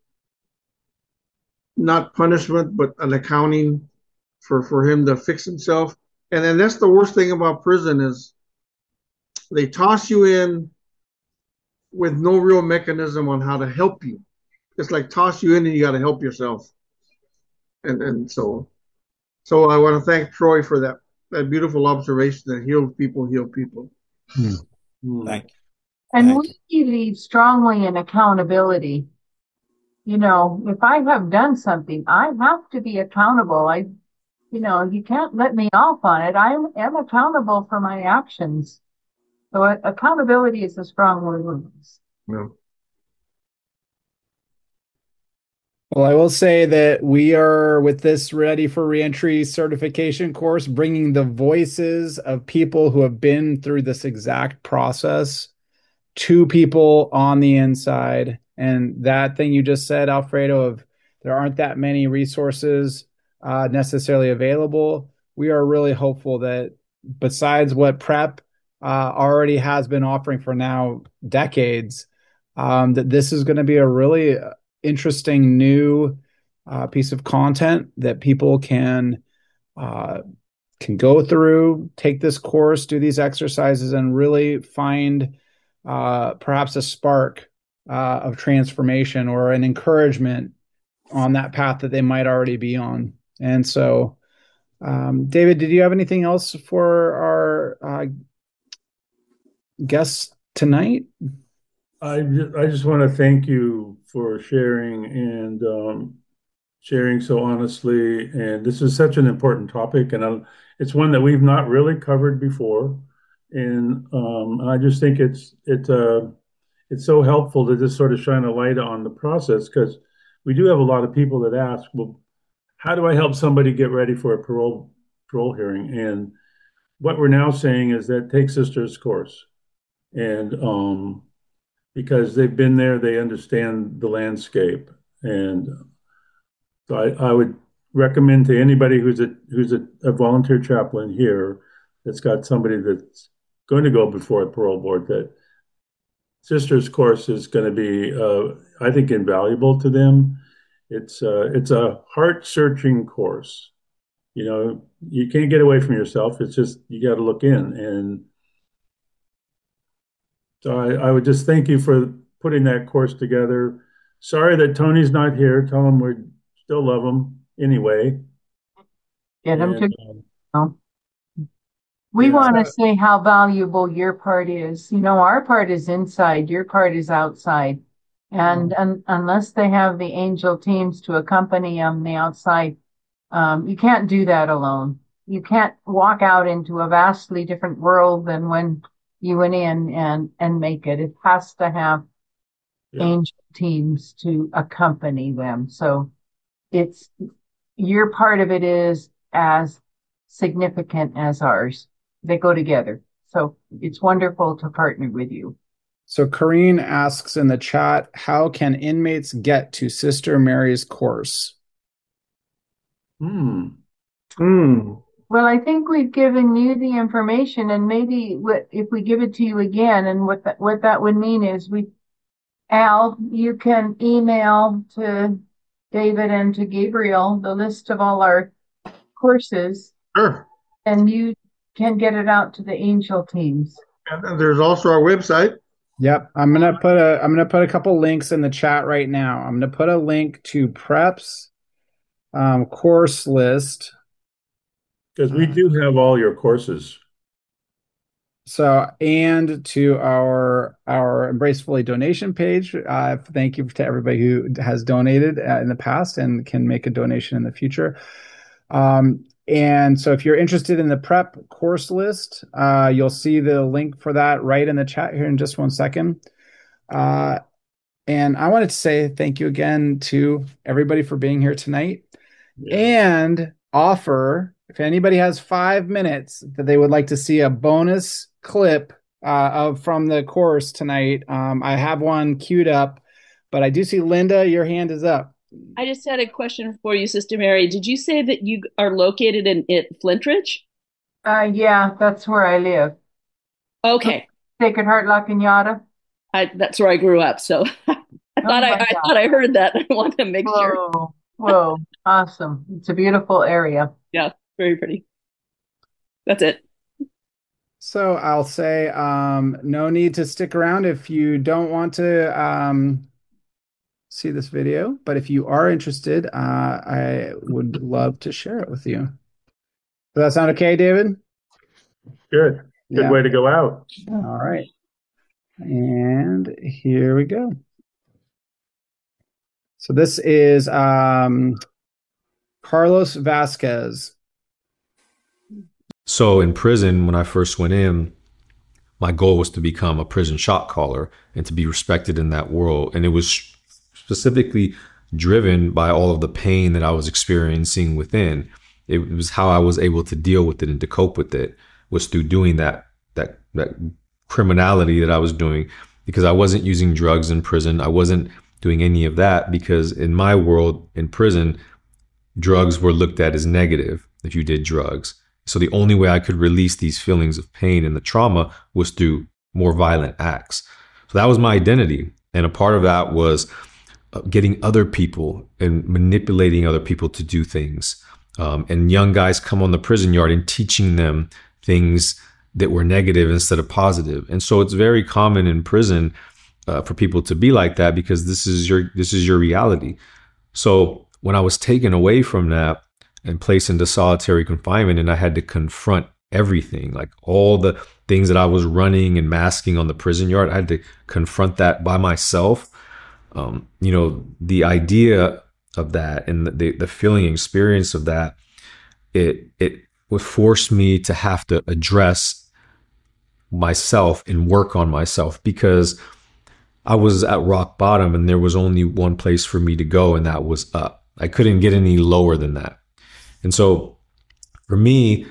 Speaker 1: not punishment, but an accounting for him to fix himself. And then that's the worst thing about prison is they toss you in with no real mechanism on how to help you. It's like toss you in and you got to help yourself. And so I want to thank Troy for that beautiful observation that healed people heal people.
Speaker 8: Thank you.
Speaker 3: And we believe strongly in accountability. If I have done something, I have to be accountable. You can't let me off on it. I am accountable for my actions. So accountability is a strong word.
Speaker 1: Yeah.
Speaker 5: Well, I will say that we are, with this Ready for Reentry certification course, bringing the voices of people who have been through this exact process to people on the inside. And that thing you just said, Alfredo, of there aren't that many resources necessarily available. We are really hopeful that besides what PrEP already has been offering for now decades, that this is going to be a really interesting new piece of content that people can go through, take this course, do these exercises, and really find perhaps a spark of transformation or an encouragement on that path that they might already be on. And so, David, did you have anything else for our guests tonight?
Speaker 2: I just want to thank you for sharing and sharing so honestly. And this is such an important topic, and it's one that we've not really covered before. And I just think it's so helpful to just sort of shine a light on the process, because we do have a lot of people that ask, well, how do I help somebody get ready for a parole hearing? And what we're now saying is that take Sister's course, and because they've been there, they understand the landscape. And so I would recommend to anybody who's a volunteer chaplain here that's got somebody that's going to go before a parole board, that Sister's course is going to be, I think, invaluable to them. It's a heart-searching course. You can't get away from yourself. It's just you got to look in. And so I would just thank you for putting that course together. Sorry that Tony's not here. Tell him we still love him anyway.
Speaker 3: Get him to. We want to say how valuable your part is. Our part is inside, your part is outside. And unless they have the angel teams to accompany them the outside, you can't do that alone. You can't walk out into a vastly different world than when you went in and make it. It has to have angel teams to accompany them. So it's your part of it is as significant as ours. They go together. So it's wonderful to partner with you.
Speaker 5: So Corrine asks in the chat, how can inmates get to Sister Mary's course?
Speaker 2: Hmm.
Speaker 3: Well, I think we've given you the information, and maybe if we give it to you again, and what that would mean is Al, you can email to David and to Gabriel the list of all our courses.
Speaker 1: Sure.
Speaker 3: And you can get it out to the Angel teams.
Speaker 1: And there's also our website.
Speaker 5: Yep, I'm gonna put a couple links in the chat right now. I'm gonna put a link to Prep's course list.
Speaker 2: Because we do have all your courses.
Speaker 5: So, and to our Embrace Fully donation page. Thank you to everybody who has donated in the past and can make a donation in the future. And so if you're interested in the Prep course list, you'll see the link for that right in the chat here in just 1 second. And I wanted to say thank you again to everybody for being here tonight, and offer, if anybody has 5 minutes that they would like to see a bonus clip from the course tonight. I have one queued up, but I do see Linda, your hand is up.
Speaker 10: I just had a question for you, Sister Mary. Did you say that you are located in Flintridge?
Speaker 3: Yeah, that's where I live.
Speaker 10: Okay.
Speaker 3: Sacred Heart La Cañada.
Speaker 10: That's where I grew up, so I thought I heard that. I wanted to make sure.
Speaker 3: Whoa, awesome. It's a beautiful area.
Speaker 10: Yeah, very pretty. That's it.
Speaker 5: So I'll say no need to stick around if you don't want to see this video, but if you are interested, I would love to share it with you. Does that sound okay, David?
Speaker 2: Good way to go out.
Speaker 5: All right. And here we go. So this is Carlos Vasquez.
Speaker 11: So in prison, when I first went in, my goal was to become a prison shot caller and to be respected in that world. And it was specifically driven by all of the pain that I was experiencing within. It was how I was able to deal with it and to cope with it was through doing that criminality that I was doing, because I wasn't using drugs in prison. I wasn't doing any of that because in my world in prison, drugs were looked at as negative if you did drugs. So the only way I could release these feelings of pain and the trauma was through more violent acts. So that was my identity. And a part of that was getting other people and manipulating other people to do things. And young guys come on the prison yard and teaching them things that were negative instead of positive. And so it's very common in prison for people to be like that because this is your reality. So when I was taken away from that and placed into solitary confinement, and I had to confront everything, like all the things that I was running and masking on the prison yard, I had to confront that by myself. The idea of that and the feeling experience of that, it would force me to have to address myself and work on myself, because I was at rock bottom and there was only one place for me to go, and that was up. I couldn't get any lower than that. And so for me,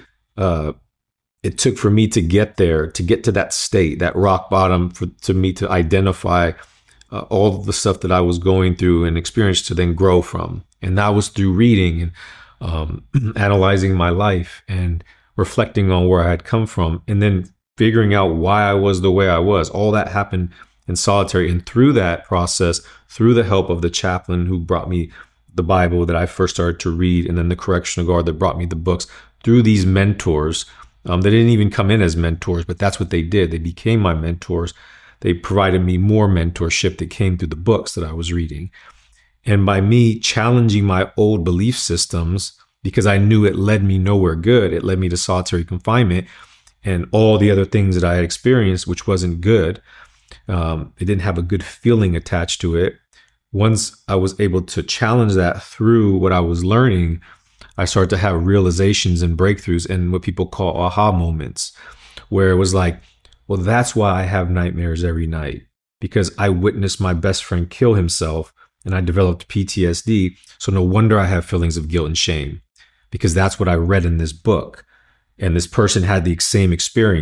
Speaker 11: it took for me to get there, to get to that state, that rock bottom, to me to identify all of the stuff that I was going through and experience to then grow from. And that was through reading and analyzing my life and reflecting on where I had come from, and then figuring out why I was the way I was. All that happened in solitary. And through that process, through the help of the chaplain who brought me the Bible that I first started to read, and then the correctional guard that brought me the books, through these mentors, they didn't even come in as mentors, but that's what they did. They became my mentors. They provided me more mentorship that came through the books that I was reading. And by me challenging my old belief systems, because I knew it led me nowhere good, it led me to solitary confinement and all the other things that I had experienced, which wasn't good. It didn't have a good feeling attached to it. Once I was able to challenge that through what I was learning, I started to have realizations and breakthroughs and what people call aha moments, where it was like, well, that's why I have nightmares every night, because I witnessed my best friend kill himself and I developed PTSD. So no wonder I have feelings of guilt and shame, because that's what I read in this book. And this person had the same experience.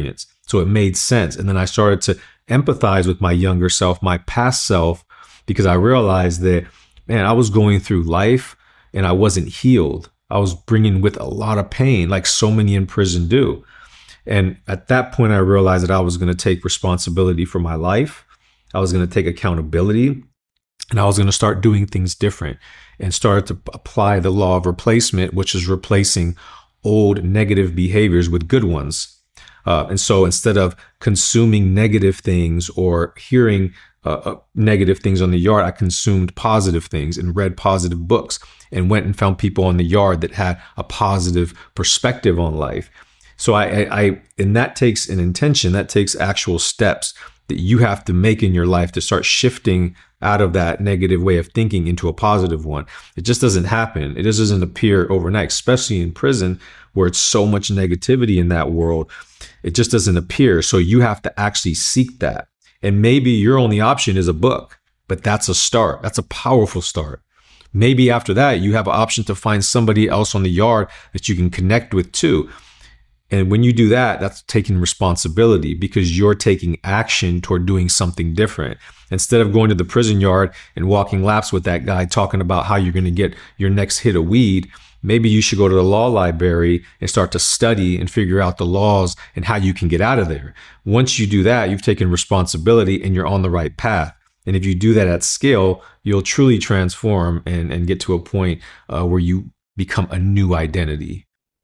Speaker 11: So it made sense. And then I started to empathize with my younger self, my past self, because I realized that, man, I was going through life and I wasn't healed. I was bringing with a lot of pain, like so many in prison do. And at that point, I realized that I was going to take responsibility for my life. I was going to take accountability, and I was going to start doing things different and start to apply the law of replacement, which is replacing old negative behaviors with good ones. And so instead of consuming negative things or hearing negative things on the yard, I consumed positive things and read positive books and went and found people on the yard that had a positive perspective on life. So and that takes an intention, that takes actual steps that you have to make in your life to start shifting out of that negative way of thinking into a positive one. It just doesn't happen. It just doesn't appear overnight, especially in prison where it's so much negativity in that world. It just doesn't appear. So you have to actually seek that. And maybe your only option is a book, but that's a start. That's a powerful start. Maybe after that, you have an option to find somebody else on the yard that you can connect with too. And when you do that, that's taking responsibility because you're taking action toward doing something different. Instead of going to the prison yard and walking laps with that guy talking about how you're going to get your next hit of weed, maybe you should go to the law library and start to study and figure out the laws and how you can get out of there. Once you do that, you've taken responsibility and you're on the right path. And if you do that at scale, you'll truly transform and get to a point where you become a new identity.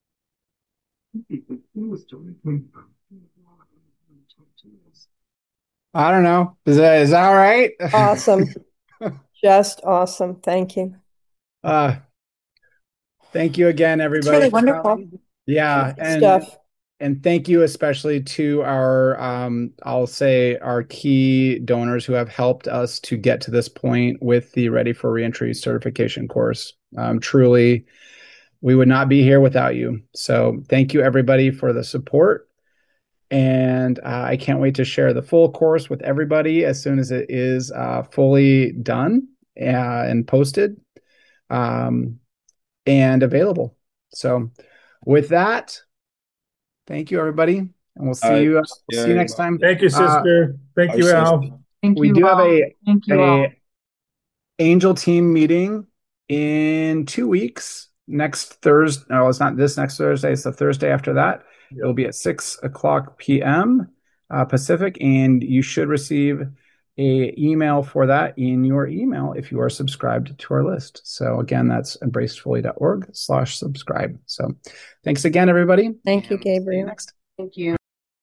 Speaker 5: I don't know. Is that all right?
Speaker 12: Awesome. Just awesome. Thank you.
Speaker 5: Thank you again, everybody.
Speaker 12: It's really wonderful.
Speaker 5: Yeah. And thank you especially to our, I'll say our key donors who have helped us to get to this point with the Ready for Reentry certification course. Truly, we would not be here without you. So thank you, everybody, for the support. And I can't wait to share the full course with everybody as soon as it is fully done and posted and available. So with that, thank you, everybody. And we'll see you. See you next time.
Speaker 2: Thank you, sister. Thank you, Al.
Speaker 5: We do have a Angel team meeting in 2 weeks. Next Thursday. No, it's not this next Thursday. It's the Thursday after that. It'll be at 6:00 p.m. Pacific, and you should receive an email for that in your email if you are subscribed to our list. So again, that's embracedfully.org/subscribe. So thanks again, everybody.
Speaker 12: Thank you, Gabriel.
Speaker 5: See you next.
Speaker 3: Thank you.